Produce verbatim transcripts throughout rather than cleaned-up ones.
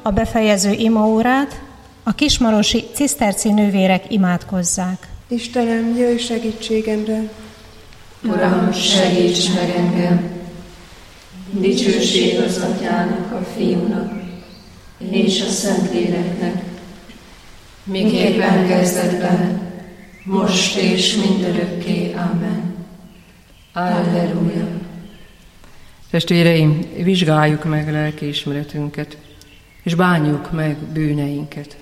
a befejező imaórát a kismarosi ciszterci nővérek imádkozzák. Istenem, jöjj segítségemre! Uram, segíts meg engem! Dicsőség az Atyának, a Fiúnak és a Szentléleknek, miképpen kezdetben, most és mindörökké. Amen. Alleluja. Testvéreim, vizsgáljuk meg lelkiismeretünket, és bánjuk meg bűneinket.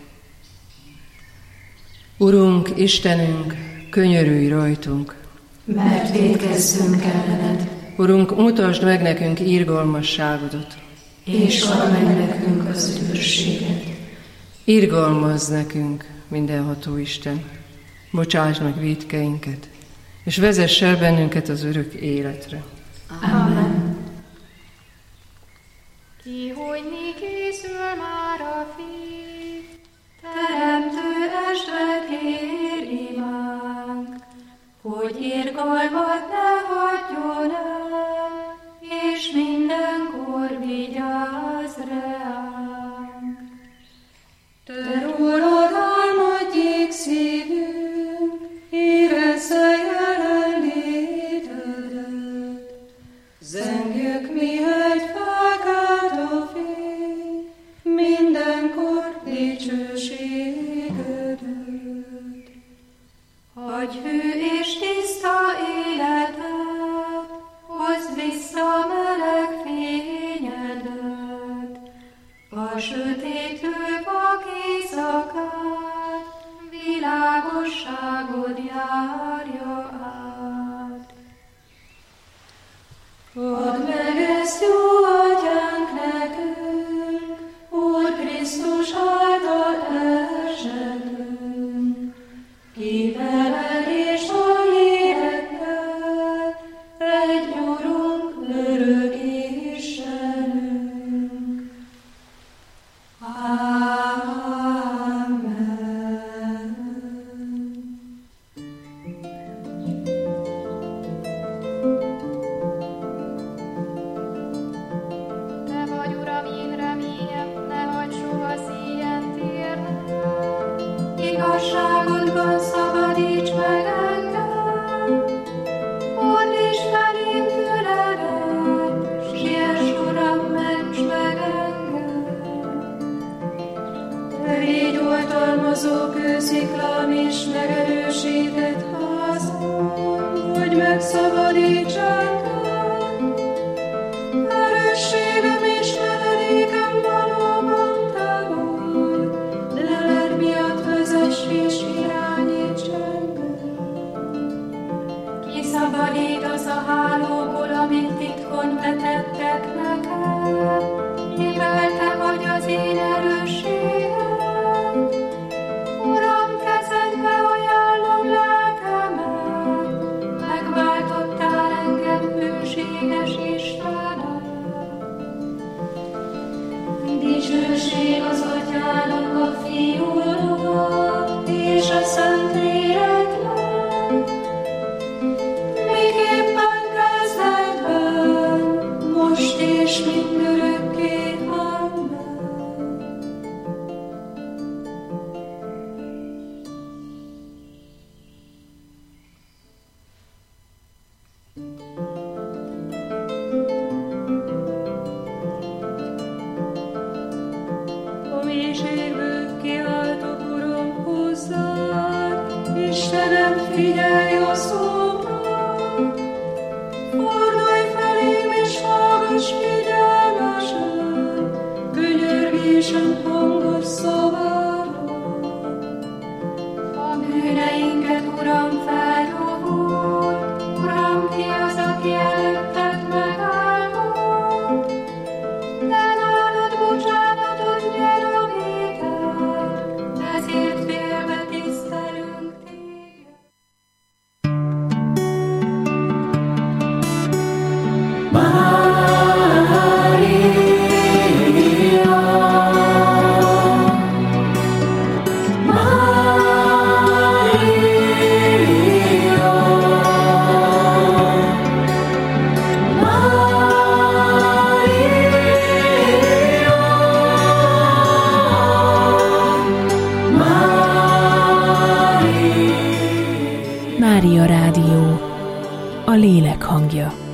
Urunk, Istenünk, könyörülj rajtunk, mert vétkezzünk ellened. Urunk, mutasd meg nekünk irgalmasságodat, és add meg nekünk az üdvösséget. Irgalmazz nekünk, mindenható Isten, bocsásd meg vétkeinket, és vezess el bennünket az örök életre. Amen. Kihogyni készül már a Fiú, Teremtő estre kér imánk, hogy irgalmat ne hagyjon el, és mindenkor vigyázz ránk. Te rólad álmodjék szívünk, érezze jelenlétedet. Zengjük mi egy felkelt a fény, mindenkor dicsőségedet. Hagyj hű és tiszta életet, hozd vissza meleg fényedet, a sötétlő vak éjszakát, világosságod járja át. Add meg ezt, jó Atyánk, nekünk, Úr Krisztus által esetünk, ki veled és a lélekkel, egy Urunk, örök Istenünk. Amen. Te vagy, Uram, én reményem, ne hagyd soha szíjen térnem. Igazságodban szabadíts meg engem, fordíts felém füledet, siess, Uram, ments meg engem. Te légy oltalmazó kősziklám és megerősített házam, hogy megszabadíts engem. Erősségem és menedékem valóban te vagy, leled miatt vezess és irányíts engem. Kiszabadítasz a hálóból, amit titkon vetettek nekem, hibeltek, hogy az én erősségem. Uram, kezedbe ajánlom lelkemet, megváltottál engem, hűséges Istenem. Dicsőség az Atyának, a Fiúnak és a Szentléleknek, miképpen kezdetben, most és mindörökké. Amen. A mélységből kiáltok, Uram, Mária Rádió, a lélek hangja.